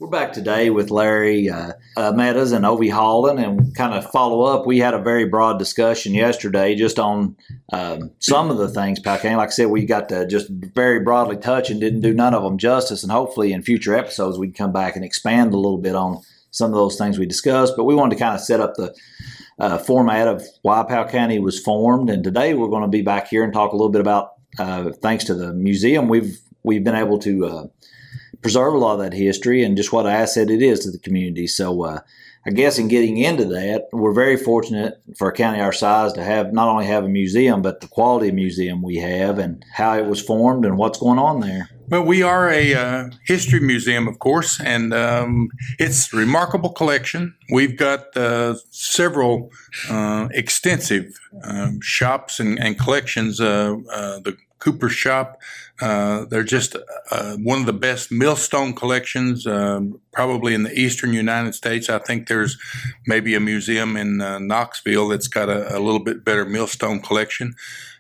We're back today with Larry Meadows and Ovie Halden, and kind of follow up. We had a very broad discussion yesterday just on some of the things, Powell County. Like I said, we got to just very broadly touch and didn't do none of them justice, and hopefully in future episodes we can come back and expand a little bit on some of those things we discussed. But we wanted to kind of set up the format of why Powell County was formed, and today we're going to be back here and talk a little bit about, thanks to the museum, we've been able to preserve a lot of that history and just what an asset it is to the community. So I guess in getting into that, we're very fortunate for a county our size to have not only have a museum, but the quality of museum we have and how it was formed and what's going on there. Well, we are a history museum, of course, and it's a remarkable collection. We've got several extensive shops and collections. The Cooper shop, they're just one of the best millstone collections probably in the eastern United States. I think there's maybe a museum in Knoxville that's got a little bit better millstone collection.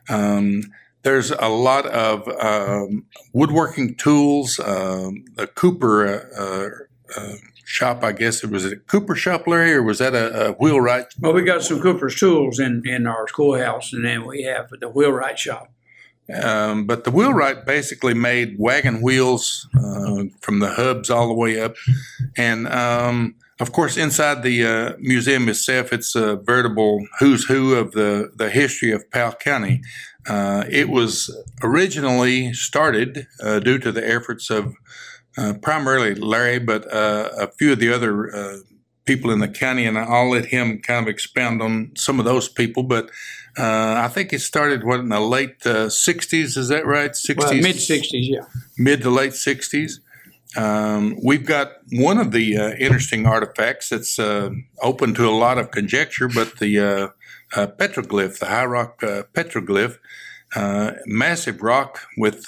There's a lot of woodworking tools. The Cooper shop, I guess, was it a Cooper shop, Larry, or was that a wheelwright? Well, we got some Cooper's tools in our schoolhouse, and then we have the wheelwright shop. But the wheelwright basically made wagon wheels from the hubs all the way up. And, of course, inside the museum itself, it's a veritable who's who of the history of Powell County. It was originally started due to the efforts of primarily Larry, but a few of the other people in the county, and I'll let him kind of expound on some of those people. But I think it started in the late 60s. Is that right? 60s, well, mid 60s, yeah. Mid to late 60s. We've got one of the interesting artifacts that's open to a lot of conjecture, but the petroglyph, the high rock petroglyph, massive rock with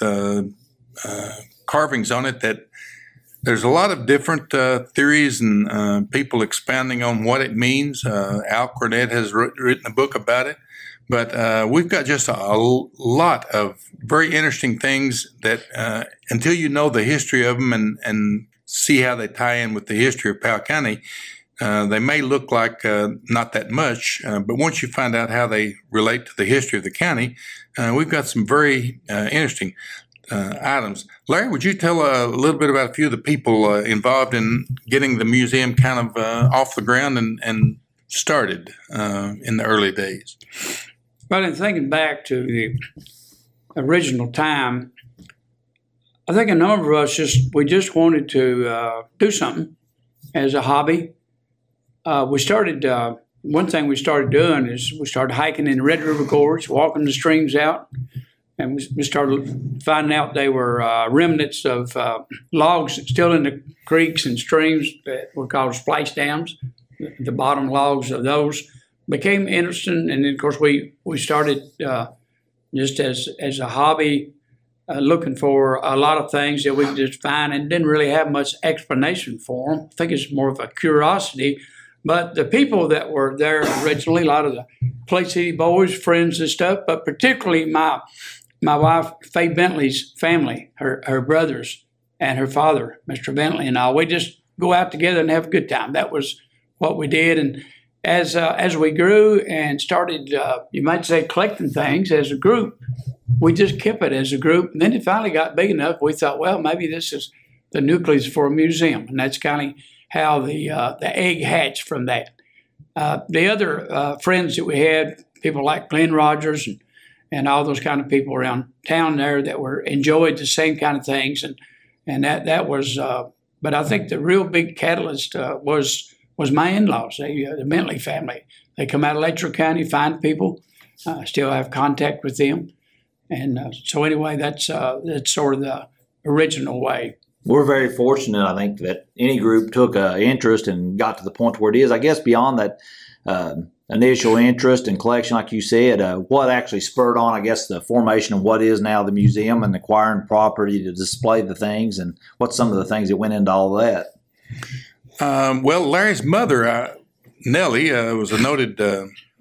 carvings on it that there's a lot of different theories and people expounding on what it means. Al Cornett has written a book about it. But we've got just a lot of very interesting things that until you know the history of them and see how they tie in with the history of Powell County, they may look like not that much. But once you find out how they relate to the history of the county, we've got some very interesting items. Larry, would you tell a little bit about a few of the people involved in getting the museum kind of off the ground and started in the early days? Well, in thinking back to the original time, I think a number of us we just wanted to do something as a hobby. We started, one thing we started doing is we started hiking in the Red River Gorge, walking the streams out, and we started finding out they were remnants of logs still in the creeks and streams that were called splash dams. The bottom logs of those became interesting, and then, of course, we started just as a hobby, looking for a lot of things that we could just find and didn't really have much explanation for them. I think it's more of a curiosity. But the people that were there originally, a lot of the Clay City boys, friends and stuff, but particularly my wife, Faye Bentley's family, her brothers and her father, Mr. Bentley, and all, we just go out together and have a good time. That was what we did. And as we grew and started, you might say, collecting things as a group, we just kept it as a group. And then it finally got big enough, we thought, well, maybe this is the nucleus for a museum. And that's kind of how the egg hatched from that. The other friends that we had, people like Glenn Rogers and all those kind of people around town there that enjoyed the same kind of things. And that was, but I think the real big catalyst was my in-laws, the Bentley family. They come out of Letcher County, find people, still have contact with them. And so anyway, that's sort of the original way. We're very fortunate, I think, that any group took an interest and got to the point where it is. I guess beyond that initial interest and collection, like you said, what actually spurred on, I guess, the formation of what is now the museum and acquiring property to display the things, and what's some of the things that went into all that? Well, Larry's mother, Nellie, was a noted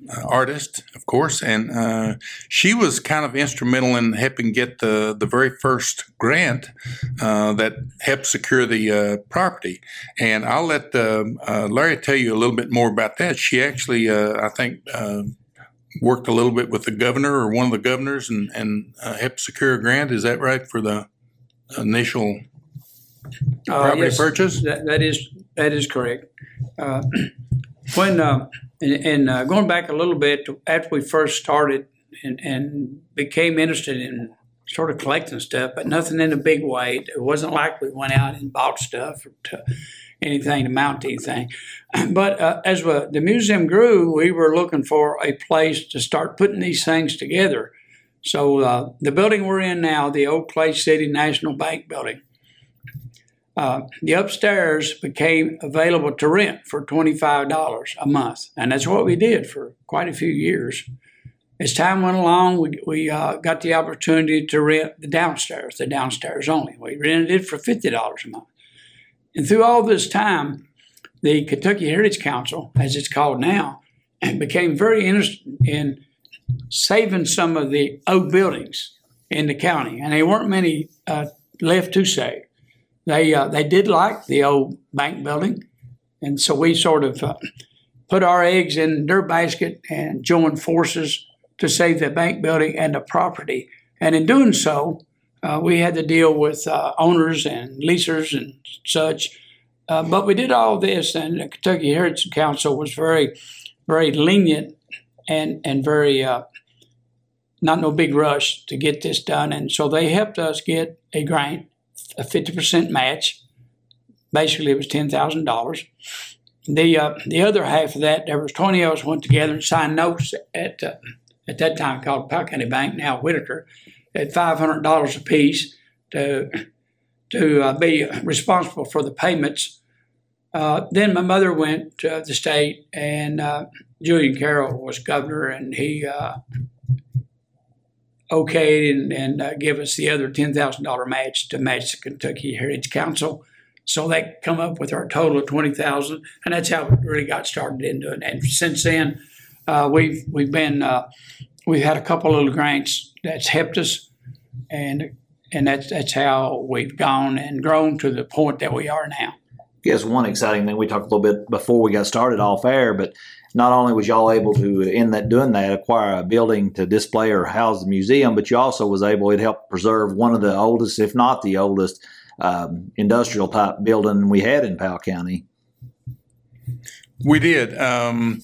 artist, of course, and she was kind of instrumental in helping get the very first grant that helped secure the property. And I'll let Larry tell you a little bit more about that. She actually, I think, worked a little bit with the governor or one of the governors and helped secure a grant. Is that right, for the initial property yes, purchase? That is correct. When going back a little bit to after we first started and became interested in sort of collecting stuff, but nothing in a big way. It wasn't like we went out and bought stuff or to anything to mount to anything. But as the museum grew, we were looking for a place to start putting these things together. So the building we're in now, the old Clay City National Bank building, the upstairs became available to rent for $25 a month. And that's what we did for quite a few years. As time went along, we got the opportunity to rent the downstairs only. We rented it for $50 a month. And through all this time, the Kentucky Heritage Council, as it's called now, became very interested in saving some of the old buildings in the county. And there weren't many left to save. They did like the old bank building, and so we sort of put our eggs in their basket and joined forces to save the bank building and the property. And in doing so, we had to deal with owners and leasers and such. But we did all this, and the Kentucky Heritage Council was very, very lenient and very not no big rush to get this done. And so they helped us get a grant, a 50% match. Basically, it was $10,000. The other half of that, there was 20 of us went together and signed notes at that time called Powell County Bank, now Whitaker, at $500 apiece to be responsible for the payments. Then my mother went to the state, and Julian Carroll was governor, and he okayed and give us the other $10,000 match to match the Kentucky Heritage Council. So that come up with our total of $20,000, and that's how we really got started into it. And since then, we've had a couple of little grants that's helped us, and that's how we've gone and grown to the point that we are now. I guess one exciting thing we talked a little bit before we got started off air, but not only was y'all able to, doing that, acquire a building to display or house the museum, but you also was able, it helped preserve one of the oldest, if not the oldest, industrial type building we had in Powell County. We did. And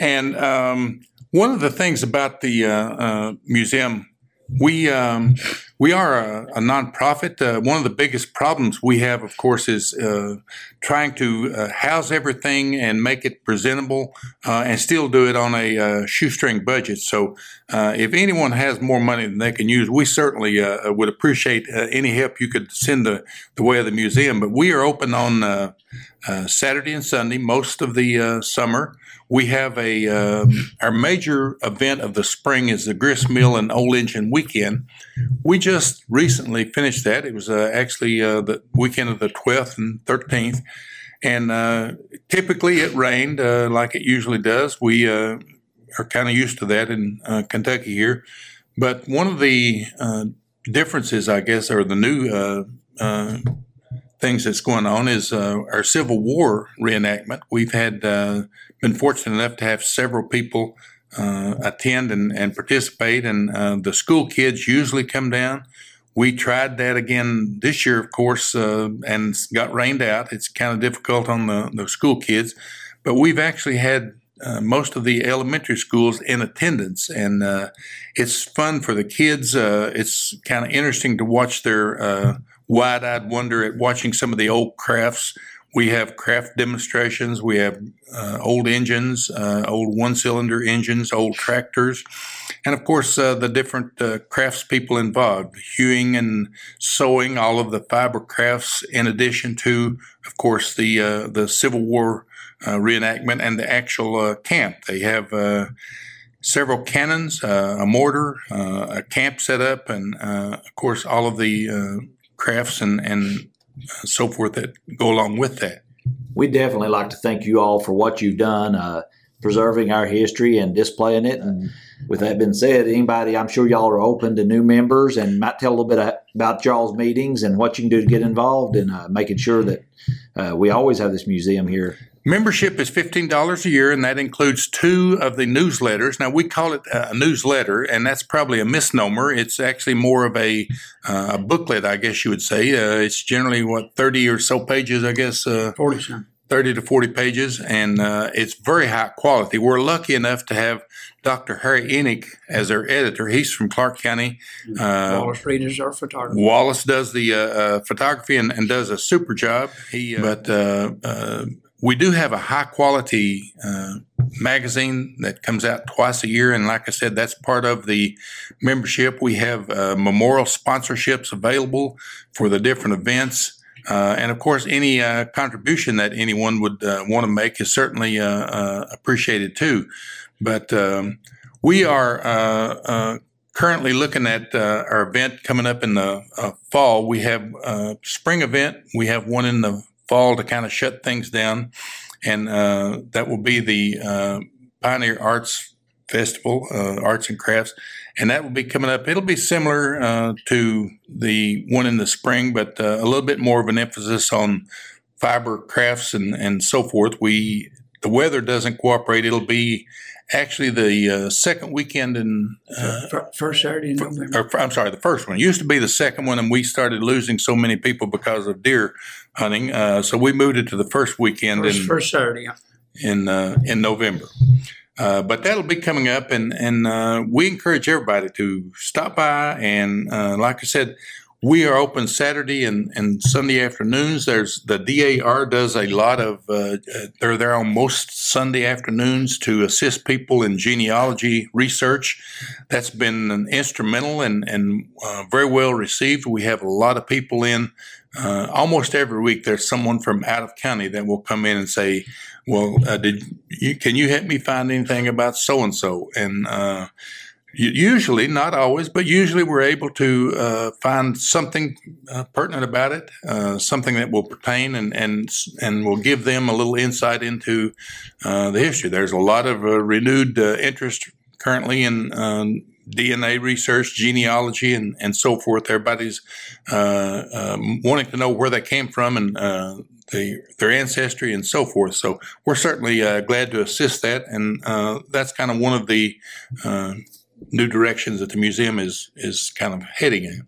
one of the things about the museum, we are a nonprofit. One of the biggest problems we have, of course, is trying to house everything and make it presentable and still do it on a shoestring budget. So if anyone has more money than they can use, we certainly would appreciate any help you could send the way of the museum. But we are open on Saturday and Sunday most of the summer. We have our major event of the spring is the Grist Mill and Old Engine Weekend. We just recently finished that. It was actually the weekend of the 12th and 13th. And typically it rained like it usually does. We are kind of used to that in Kentucky here. But one of the differences, I guess, or the new things that's going on is our Civil War reenactment. We've had been fortunate enough to have several people attend and participate, and the school kids usually come down. We tried that again this year, of course, and got rained out. It's kind of difficult on the school kids, but we've actually had most of the elementary schools in attendance, and it's fun for the kids. It's kind of interesting to watch their wide-eyed wonder at watching some of the old crafts. We have craft demonstrations. We have old engines, old one-cylinder engines, old tractors, and of course the different crafts people involved, hewing and sewing, all of the fiber crafts, in addition to, of course, the Civil War reenactment and the actual camp. They have several cannons, a mortar, a camp set up, and of course all of the crafts and so forth that go along with that. We'd definitely like to thank you all for what you've done preserving our history and displaying it. And with that being said, anybody, I'm sure y'all are open to new members, and might tell a little bit about y'all's meetings and what you can do to get involved in making sure that we always have this museum here. Membership is $15 a year, and that includes 2 of the newsletters. Now, we call it a newsletter, and that's probably a misnomer. It's actually more of a booklet, I guess you would say. It's generally, 30 or so pages, I guess. 40-some. 30 to 40 pages, and it's very high quality. We're lucky enough to have Dr. Harry Enoch as our editor. He's from Clark County. Wallace Reed is our photographer. Wallace does the photography and does a super job. We do have a high-quality magazine that comes out twice a year, and like I said, that's part of the membership. We have memorial sponsorships available for the different events, and of course, any contribution that anyone would want to make is certainly appreciated too. But we are currently looking at our event coming up in the fall. We have a spring event. We have one in the fall to kind of shut things down, and that will be the Pioneer Arts Festival, Arts and Crafts, and that will be coming up. It'll be similar to the one in the spring, but a little bit more of an emphasis on fiber crafts and so forth. The weather doesn't cooperate. It'll be actually the second weekend in first Saturday in November. I'm sorry, the first one. It used to be the second one, and we started losing so many people because of deer hunting. So we moved it to the first weekend first Saturday in November. But that'll be coming up, and we encourage everybody to stop by. And like I said, we are open Saturday and Sunday afternoons. There's the DAR does a lot of, they're there on most Sunday afternoons to assist people in genealogy research. That's been instrumental and very well received. We have a lot of people in. Almost every week there's someone from out of county that will come in and say, well, can you help me find anything about so-and-so? And usually, not always, but usually we're able to find something pertinent about it, something that will pertain and will give them a little insight into the history. There's a lot of renewed interest currently in DNA research, genealogy, and so forth. Everybody's wanting to know where they came from and their ancestry and so forth. So we're certainly glad to assist that, and that's kind of one of the new directions that the museum is kind of heading in.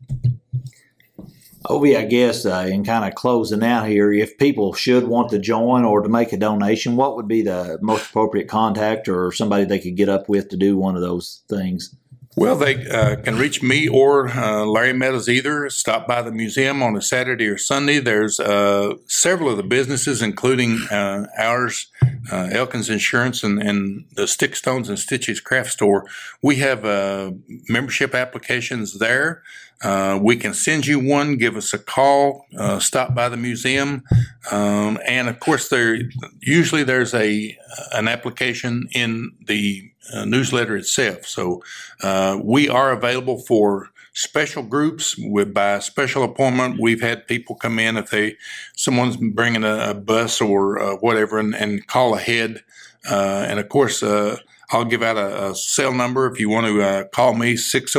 Ovi, I guess, in kind of closing out here, if people should want to join or to make a donation, what would be the most appropriate contact or somebody they could get up with to do one of those things? Well, they can reach me or Larry Meadows either. Stop by the museum on a Saturday or Sunday. There's several of the businesses, including ours, Elkins Insurance and the Stick Stones and Stitches Craft Store. We have membership applications there. We can send you one. Give us a call. Stop by the museum, and of course, usually there's an application in the newsletter itself. So we are available for special groups by special appointment. We've had people come in if someone's bringing a bus or whatever, and call ahead. And of course, I'll give out a cell number if you want to call me,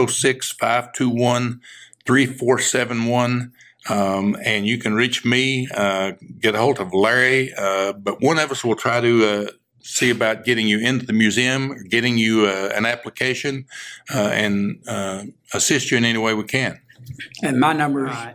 606-521-3471. And you can reach me, get a hold of Larry, but one of us will try to see about getting you into the museum, getting you an application, and assist you in any way we can. And my number is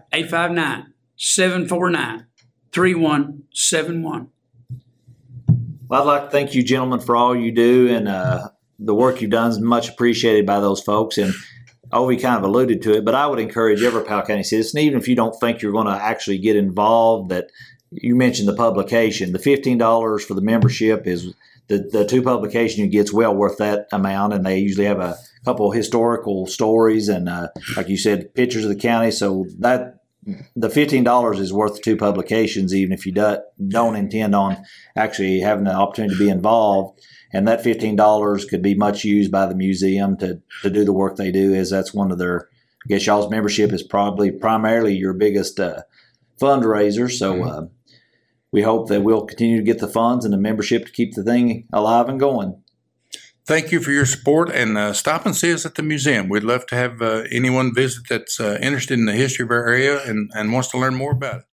859-749-3171. Well, I'd like to thank you, gentlemen, for all you do, and the work you've done is much appreciated by those folks. And Ovi kind of alluded to it, but I would encourage every Powell County citizen, even if you don't think you're going to actually get involved, that you mentioned the publication. The $15 for the membership is the 2 publications you get is well worth that amount, and they usually have a couple of historical stories and, like you said, pictures of the county. So that the $15 is worth the 2 publications, even if you don't intend on actually having the opportunity to be involved. And that $15 could be much used by the museum to do the work they do, as that's one of their, I guess y'all's membership is probably primarily your biggest fundraiser. So we hope that we'll continue to get the funds and the membership to keep the thing alive and going. Thank you for your support, and stop and see us at the museum. We'd love to have anyone visit that's interested in the history of our area and wants to learn more about it.